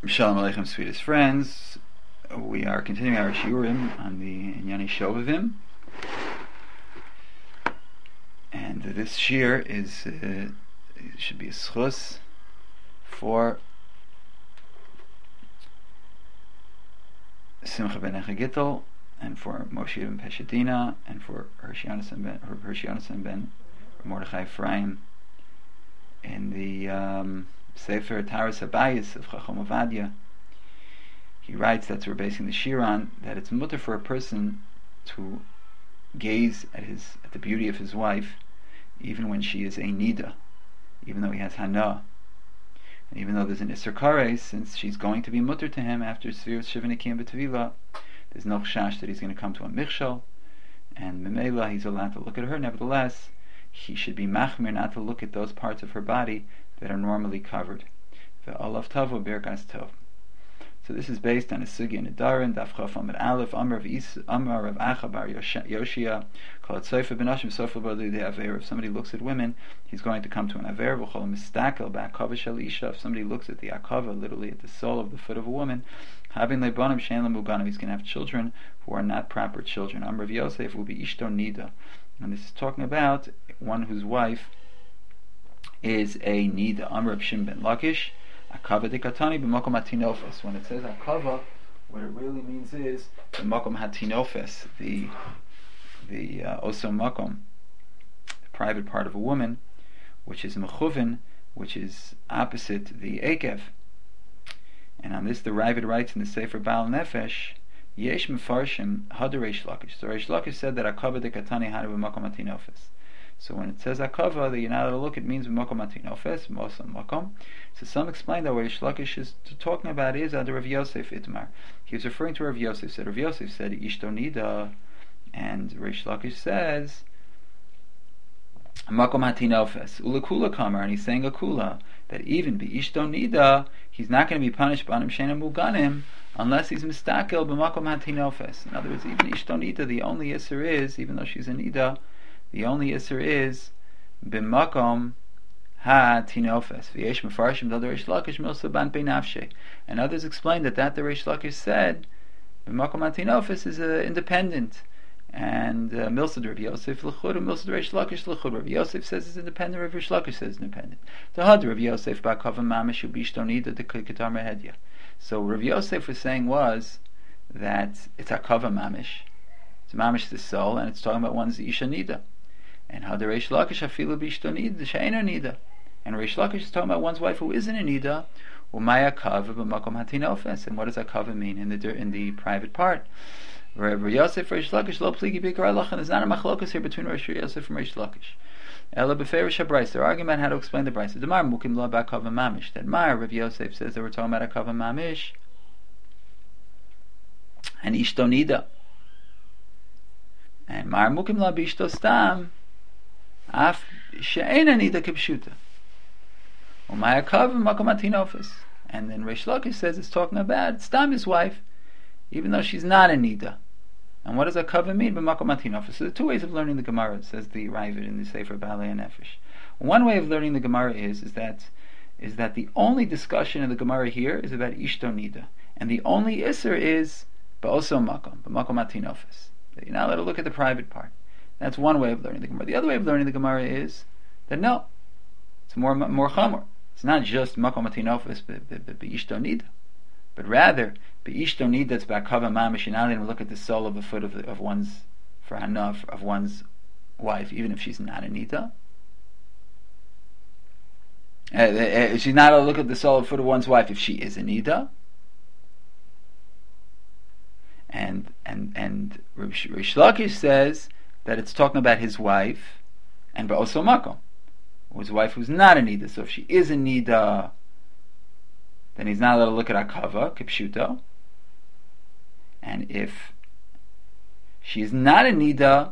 Shalom Aleichem, sweetest friends. We are continuing our shiurim on the Inyani Shovavim, and this shir is should be a schus for Simcha ben Echagittel, and for Moshe ben Peshetina, and for Hershey Yonasan ben Mordechai Ephraim in the Sefer Taras Habayis of Chacham Ovadia. He writes, that's we're basing the shir on, that it's mutter for a person to gaze at the beauty of his wife, even when she is a nida, even though he has hana, and even though there's an isser kares, since she's going to be mutter to him after Sfiras Shivanikim B'Tevila, there's no chash that he's going to come to a michshel, and memela he's allowed to look at her. Nevertheless, he should be machmir not to look at those parts of her body that are normally covered. Ve'olav tavo birkas tov. So this is based on a sugya in Nedarim, Daf Chaf Amud Aleph, Amar of Acha bar Yoshia, called Sofer Benashim Sofer B'Adei Aver. If somebody looks at women, he's going to come to an Aver. V'chol mistakel ba'akava shel isha. If somebody looks at the akava, literally at the sole of the foot of a woman, having lebanim shein lemuganim, he's going to have children who are not proper children. Amar of Yosef will be ishto nida, and this is talking about one whose wife is a nida. Amar of Shim ben Lakish, akava dekatani b'makom hatinofes. When it says akava, what it really means is the makom hatinofes, the oso makom, the private part of a woman, which is mechuvin, which is opposite the ekev. And on this, the Ravid writes in the Sefer Baal Nefesh, yesh mefarshim hada Reish Lakish. So Reish Lakish said that akava dekatani hada b'makom hatinofes. So when it says akava, that you're not allowed to look, it means b'makom hatinofes, mosam makom. So some explain that what Reish Lakish is talking about is under Rav Yosef Itmar. He was referring to Rav Yosef. Said Rav Yosef said ishto nida, and Reish Lakish says makom hatinofes ulekula kamar, and he's saying akula, that even be ishto nida, he's not going to be punished banim sheina muganim unless he's mistakel b'makom hatinofes. In other words, even ishto nida, the only isser is, even though she's a nida, the only isser is b'makom ha-tinofes. V'yesh mefarshim dal Reish Lakish milsa ban pei nafshe. And others explain that the Reish Lakish said b'makom ha-tinofes is independent. And milsa Rav Yosef l'chud, and milsa Reish Lakish l'chud. Rav Yosef says it's independent, Rav Reish Lakish says it's independent. The had Rav Yosef ba'kava mamish ubishtonida de ketar mehedya. So Rav Yosef was saying was that it's akava mamish. It's mamish the soul, and it's talking about one's isha nida. And how the Reish Lakish afilu bishtonid the she'ena nida, and Reish Lakish is talking about one's wife who isn't a nida. Umaya kava b'makom hatinofes, and what does akava mean in the private part? Rabbi Yosef Reish Lakish lo pligi bikar alach, and there's not a machlokas here between Rabbi Yosef and Reish Lakish. Ela beferish habrayis, they're arguing about how to explain the brayis. The Mar mukim lo ba'akava mamish. That Mar Rabbi Yosef says that we're talking about akava mamish and ishto nida, and Mar mukim lo b'ishto stam af she'ena nida kipshuta umayakav makom hatinofes. And then Reish Lakish says it's talking about stam his wife, even though she's not a nida. And what does a kava mean? B'makom hatinofes. So there are two ways of learning the Gemara, says the Ravid in the Sefer Balei Nefesh. One way of learning the Gemara is that the only discussion in the Gemara here is about ishto nida, and the only isser is ba'oso makom, b'makom hatinofes. You're not allowed to look at the private part. That's one way of learning the Gemara. The other way of learning the Gemara is that no, it's more chamor. It's not just makom hatinofes be'ishto nida, but rather be'ishto nida that's ba'akava mamish. You're not going to look at the sole of the foot of one's for hana of one's wife, even if she's not a nida. She's not going to look at the sole of the foot of one's wife if she is a nida. And Reish Lakish says that it's talking about his wife, and ba'oso makom, his wife who's not a nida. So if she is a nida, then he's not allowed to look at akava kipshuto. And if she is not a nida,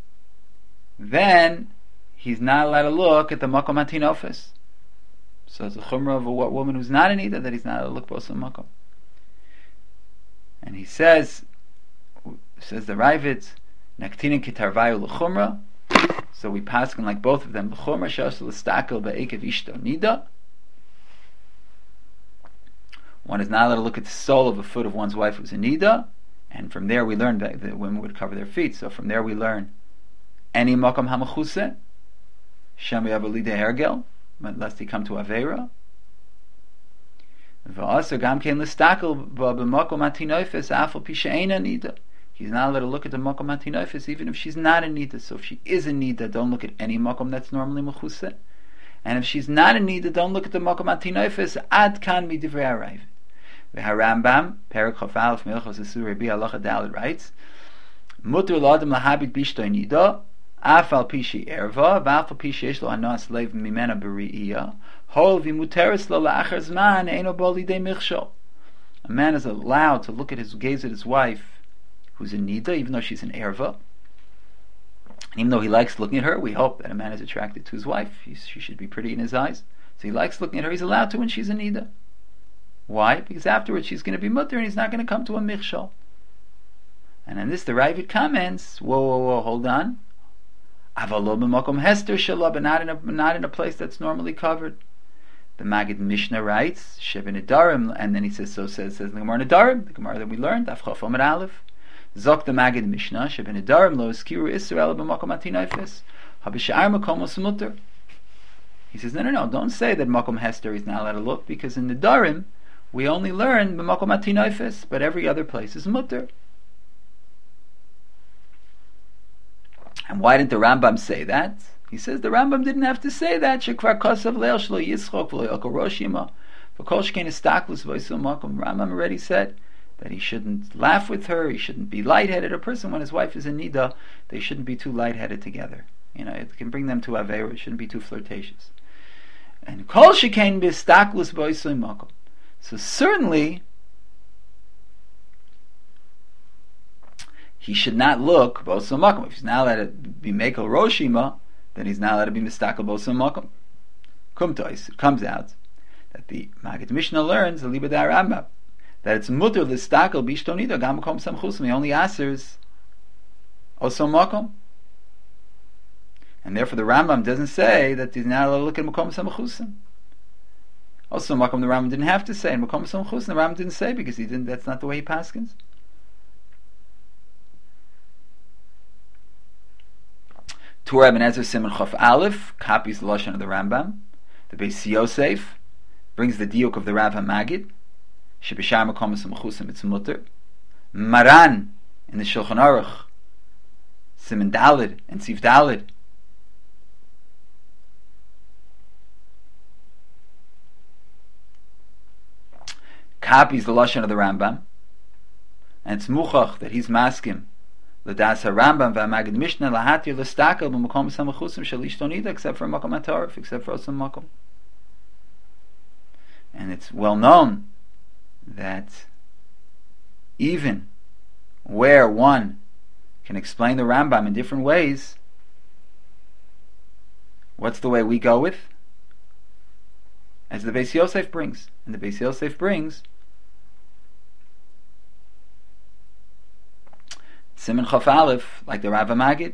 then he's not allowed to look at the makom hatinofes. So it's a chumrah of a woman who's not a nida, that he's not allowed to look ba'oso makom. And he says the Ravid, Naktinin kitarvayu l'chumra. So we pass on like both of them. L'chumra she'asur l'stakel ba'ekev ishto nida. One is not allowed to look at the sole of the foot of one's wife who's a nida, and from there we learn that the women would cover their feet. So from there we learn any makom hamachuse, shem yavalide hergel, lest he come to avera. V'aser gam kein listakel b'makom atinoifes afal pisheina nida. He's not allowed to look at the makom atinoifes even if she's not a nida. So if she is a nida, don't look at any makom that's normally mechuse. And if she's not a nida, don't look at the makom atinoifes. Ad kan mi divrei harav. The Harambam, Perek Chafal of Milchos Asur Rabbi Halacha Dalet writes, Mutter l'adam lahabit bishtoi nida, afal pishi erva, v'afal pishi yesh lo anas leiv mimena beri'iyah, hol v'muteres lo la'achar zman, eino bo lidei michshol. A man is allowed to gaze at his wife, who's a nida, even though she's an erva. And even though he likes looking at her, we hope that a man is attracted to his wife. She should be pretty in his eyes. So he likes looking at her, he's allowed to when she's a nida. Why? Because afterwards she's going to be mutter and he's not going to come to a michshol. And on this the Ravid comments, whoa, hold on. Avalo b'makom hester shalom, but not in a place that's normally covered. The Maggid Mishnah writes, Sheben Nedarim, and then he says the Gemara Nedarim, the Gemara that we learned, Daf Chaf Amud Aleph. Zok the Maggid Mishnah, Sheben Nedarim lo eskiru Israel b'makom atinoifes, habishar makomos mutter. He says, no, don't say that makom hester is not allowed to look, because in Nedarim, we only learn b'makom atinoifes, but every other place is mutter. And why didn't the Rambam say that? He says the Rambam didn't have to say that. Shekvar kosav leil shlo yischok v'lo yokol roshima v'kol shkein istaklus v'yisum makom. Rambam already said that he shouldn't laugh with her, he shouldn't be lightheaded. A person, when his wife is in nida, they shouldn't be too lightheaded together. It can bring them to avera. It shouldn't be too flirtatious. And kol shkein b'istaklus v'yisum makom. So certainly, he should not look b'osam makom. If he's not allowed to be mekel roshima, then he's not allowed to be mistakel b'osam makom. Kumtois, it comes out that the Maggid Mishnah learns the Libadar Rambam that it's mutter listakel b'ishtonida gam makom samchusim. He only answers osam makom, and therefore the Rambam doesn't say that he's not allowed to look at makom samchusim. Also, makom the Rambam didn't have to say, and makom samchus the Rambam didn't say because he didn't. That's not the way he paskins. Torah Ibn Ezra Siman Chaf Aleph copies the lashon of the Rambam. The Beis Yosef brings the diuk of the Rav HaMagid. Shebishar makom samchusim it's mutter. Maran in the Shulchan Aruch Siman Daled and Sif Daled copies the lashon of the Rambam, and it's muchach that he's maskim l'das HaRambam v'Maggid Mishnah lahatir l'stakel b'makom samachusim shalishtonida except for makom atarif, except for osam makom. And it's well known that even where one can explain the Rambam in different ways, what's the way we go with? As the Beis Yosef brings. And the Beis Yosef brings Siman Chaf Aleph, like the Rav HaMagid.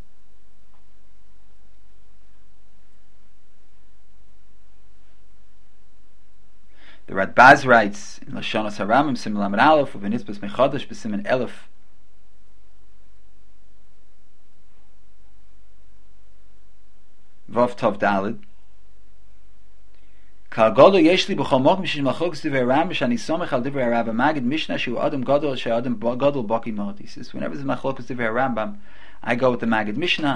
The Radbaz writes in Lashonos HaRambam, Siman Lamed Aleph, of Enitzbas Mechodesh, B'Siman Elef, Vav Tov Daled, Kal Gadol Yeshli B'chol Mokum Shishim Lachok Divrei Rambam Shani Somech Al Divrei Rav HaMagid Mishnah Shu Adam Gadol She Adam Gadol Baki Mod. He says, whenever there's Machlokes Divrei Rambam, I go with the Maggid Mishnah,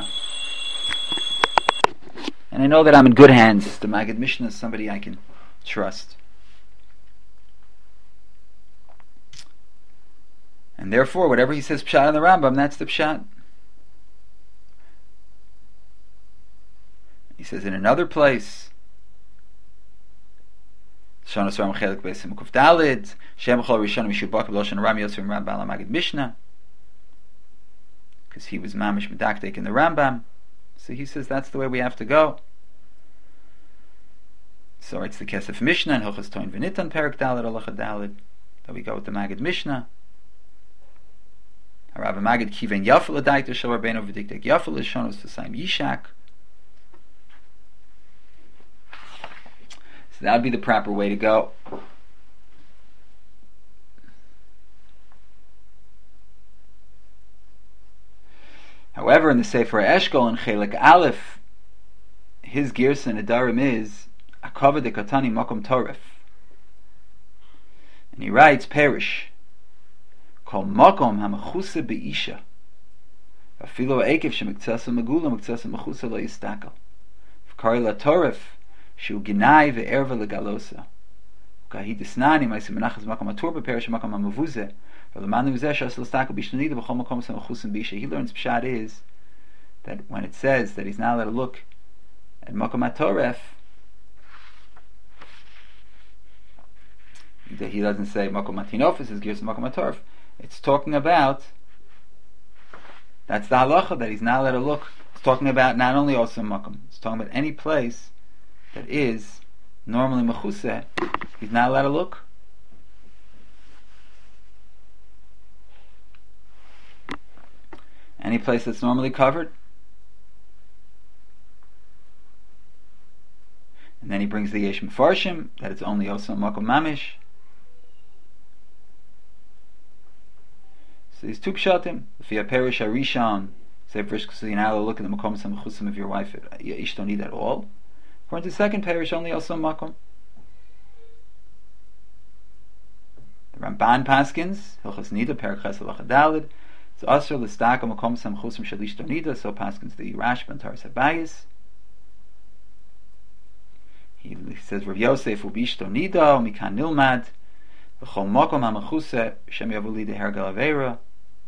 and I know that I'm in good hands. The Maggid Mishnah is somebody I can trust, and therefore, whatever he says pshat on the Rambam, that's the pshat. He says in another place, Shonos Ram Chelik Beisim Kuf Dalid, Shem Chol Rishon Mishubak B'Loshen Ram Yosef Ram Bala Maggid Mishnah, because he was mamish medakdek in the Rambam. So he says that's the way we have to go. So it's the Kesef Mishnah and Hilchos Toin V'Nitan Perek Dalid Halacha Dalid that we go with the Maggid Mishnah. Rav HaMagid Kiven Yafel Adaita Shel Rabbeinu V'Dikdek Yafel Shonos V'Sayim Yishak. So that would be the proper way to go. However, in the Sefer Eshkol in Chelik Aleph, his Girsa and Adarim is Akava de Katani Makom Toref. And he writes, Perish, Kol Makom HaMechuse Be'isha, Afilo Ekev Shemektsasa Megula Mektsasa Mechusa Lo Yistakel. V'kari La Toref, Shu Ginai Ve'erva Legalosa. Kahi Disnani, Maisi Menachas Makom HaTorba, Perish Makom HaMavuze, V'lemanu Uzeh Shas L'Stakel B'Shnanida V'chol Makom HaMechusim Be'isha. He learns Pshat is that when it says that he's not allowed to look at Makom HaToref, that he doesn't say Makom HaTinofis is Girs Makom HaToref. It's talking about, that's the halacha, that he's not allowed to look. It's talking about not only also Makom, it's talking about any place that is normally Mechuseh, he's not allowed to look. Any place that's normally covered. And then he brings the Yesh Mefarshim, that it's only also Makom Mamish. So these two pshatim, if you have Perish Arishon, say first, so you're not allowed to look at the Makom Samechusim of your wife, you ish don't need at all. According to the second Perish, only also Makom. The Ramban Paskins, Hilchas Nida, Perek Ches Halacha Daled, it's Asher L'Staka Makom Samechusim Shalish Donida, so Paskins the Rashba and Taras Habayis. He says, Rav Yosef Ubish Donida, Mikan Nilmad, V'chol Makom HaMechuse, Shem Yavuli De Hergal Aveira.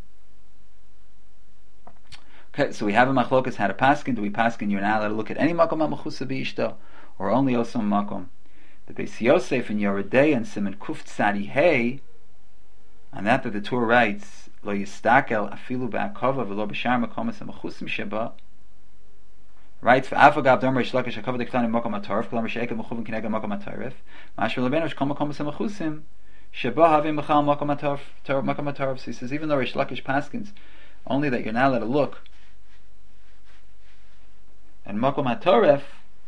Okay, so we have a machlokas how to paskin. Do we paskin you're not allowed to look at any makom ha'mechusa b'ishto, or only also makom? The Beis Yosef in Yoredei and Siman Kuf Tzadi Hey, on that the Torah writes, Lo yistakel afilu ba'akova v'lo b'shar makomas ha'mechusim sheba, writes, V'afagav dom reish lakish ha'kova dektanim makom ha'toref, k'lam reish ekel mechuvin kinega makom ha'toref, ma'asher lebenosh kol makomas ha'mechusim sheba havim mechal makom ha'toref. So he says, even though Reish Lakish paskins only that you're not allowed to look and Makom HaToref,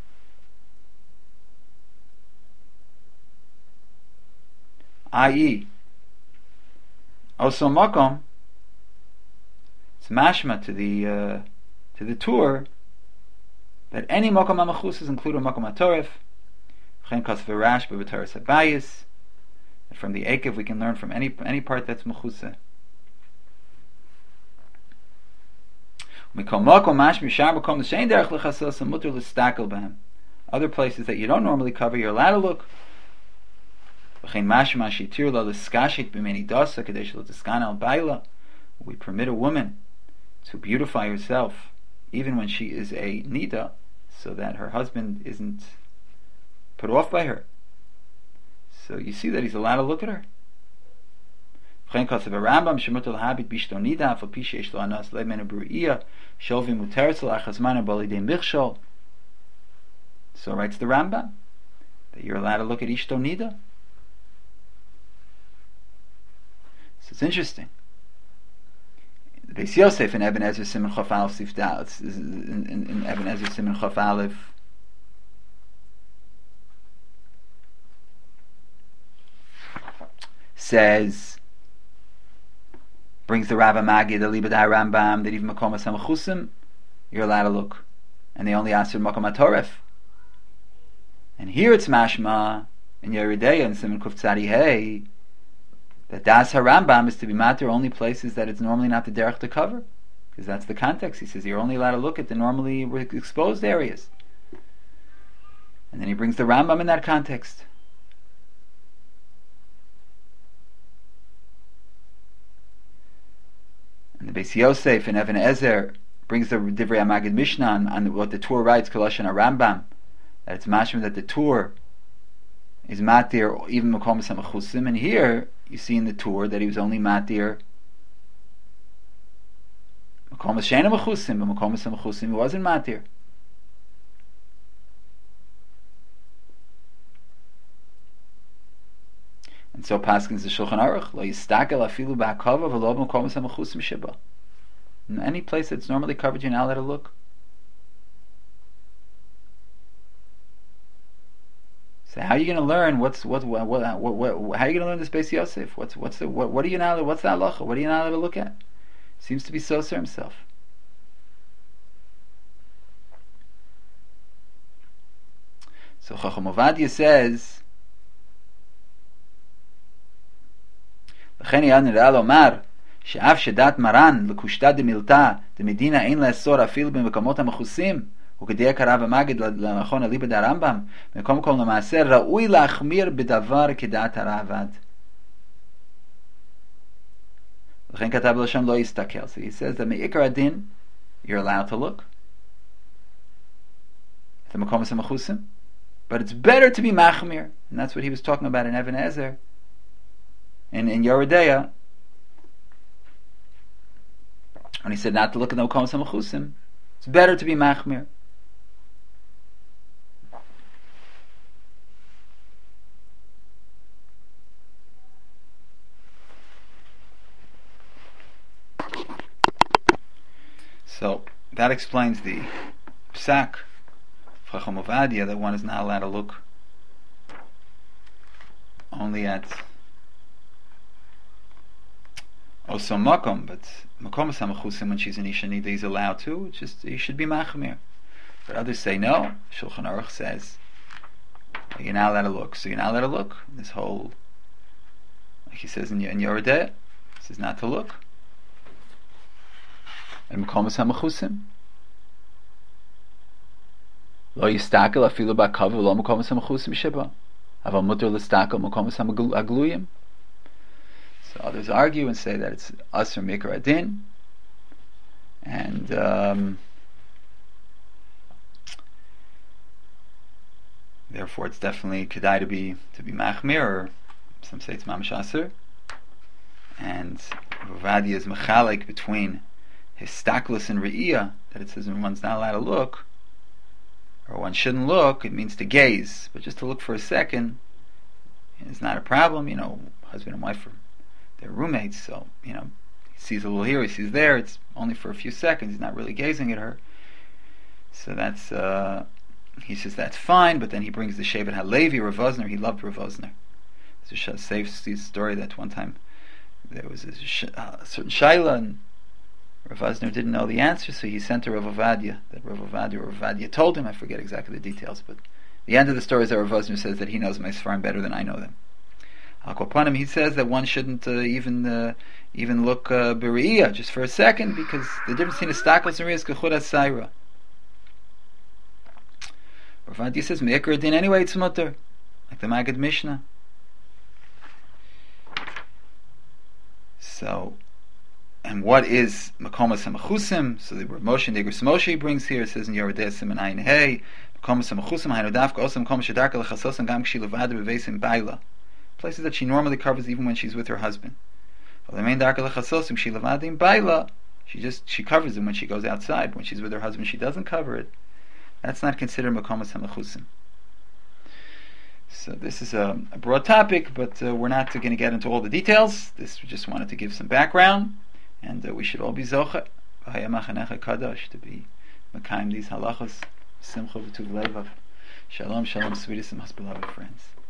i.e. also Makom, it's mashma to the tour that any Makom HaMechus is included Makom HaToref. Chen Kos V'Rash B'V'Taras HaBayis. From the Ekev we can learn from any part that's Mechuseh. Other places that you don't normally cover, you're allowed to look. We permit a woman to beautify herself even when she is a nida, so that her husband isn't put off by her. So you see that he's allowed to look at her. So writes the Rambam that you're allowed to look at Ishto Nida. So it's interesting. The Beis Yosef in Eben Ezer Siman Chof Aleph Sifdal, in Eben Ezer Siman Chof Aleph, says, brings the Rav Magi, the Libadai Rambam, that even Makom HaMechusim, you're allowed to look. And they only asked for Makom HaToref. And here it's mashma, in Yeridei and Siman Kuf Tzadi Hey, that Das HaRambam is to be matter only places that it's normally not the derech to cover. Because that's the context. He says you're only allowed to look at the normally exposed areas. And then he brings the Rambam in that context. And the Beis Yosef in Even Ezer brings the Divrei HaMagid Mishnah on what the Torah writes, Kolosh and Rambam, that it's mashma that the Torah is matir even Makom HaMechusim, and here you see in the Torah that he was only matir Makom HaSheina Mechusim, but Makom HaMechusim he wasn't matir. And so Paskins the Shulchan Aruch, Lo yistakel afilu ba'akava v'lo b'makom ha'mechusim sheba. In any place that's normally covered, you're not allowed to look. So how are you going to learn how are you going to learn this Beis Yosef? What are you not? What's that halacha? What are you not allowed to look at? Seems to be Soser himself. So Chacham Ovadia says, "L'cheni adner alomar she'af shedat maran l'kushta demilta demedina ein le'asor afil b'mekamot ha'mechusim וכדי קרא ומגד למכון אליבא דרמב"ם מקום כל למעשה ראוי להחמיר בדבר כדעת הרעב"ד." לכן כתב לשון לא יסתכל. So he says that מעיקר הדין you're allowed to look at the מקום המכוסים, but it's better to be machmir, and that's what he was talking about in Even Ezer in Yoredeya when he said not to look at the מקום המכוסים. It's better to be machmir. So that explains the psak of Chacham Ovadia that one is not allowed to look only at also makom, but makom ha'mechusim when she's in Isha Nida he's allowed to. It's just he should be machmir. But others say no. Shulchan Aruch says you're not allowed to look. So you're not allowed to look. This whole, like he says in Yoredeya, he says not to look. And Mekomas HaMechusim Lo yistakel afilu ba'kav Lo Mekomas HaMechusim sheba Aval muter l'stakel Mekomas HaGluyim. So others argue and say that it's Asr Mikra Adin, and therefore it's definitely kedai to be machmir, or some say it's mamash Asr. And Ovadia is mechalek between histaklus and re'iyah, that it says when one's not allowed to look, or one shouldn't look, it means to gaze, but just to look for a second is not a problem. Husband and wife they're roommates, so he sees a little here, he sees there, it's only for a few seconds, he's not really gazing at her. So that's he says that's fine, but then he brings the Shevet HaLevi, Rav Vosner. He loved Rav Vosner. There's a safe story that one time there was a certain shaila, and Rav Vosner didn't know the answer, so he sent to Rav Ovadia. That Rav Ovadia told him. I forget exactly the details, but the end of the story is that Rav Vosner says that he knows my Sfarim better than I know them. Al Kopanim, he says that one shouldn't even look b're'iyah just for a second, because the difference between a stakos and re'iyah is kechud asayra. Rav Ovadia says me'ikar din anyway it's mutter, like the Maggid Mishnah. So, and what is Mekomas HaMechusim? So the Moshe and Igros Moshe brings here, it says in Yoredeya Siman Ayin Hey, Mekomas HaMechusim Hainu Dafka Osam Mekomas Shedarka Lechasosim Gam K'shi Levada B'Veisim Baila, places that she normally covers even when she's with her husband. The main Darka Lechasosim K'shi Levadim Baila, she covers them when she goes outside. When she's with her husband, she doesn't cover it. That's not considered Mekomas HaMechusim. So this is a broad topic, but we're not going to get into all the details. We just wanted to give some background, and we should all be zocha to be mekayim these halachos simcha v'tuv levav. Shalom, shalom, sweetest and most beloved friends.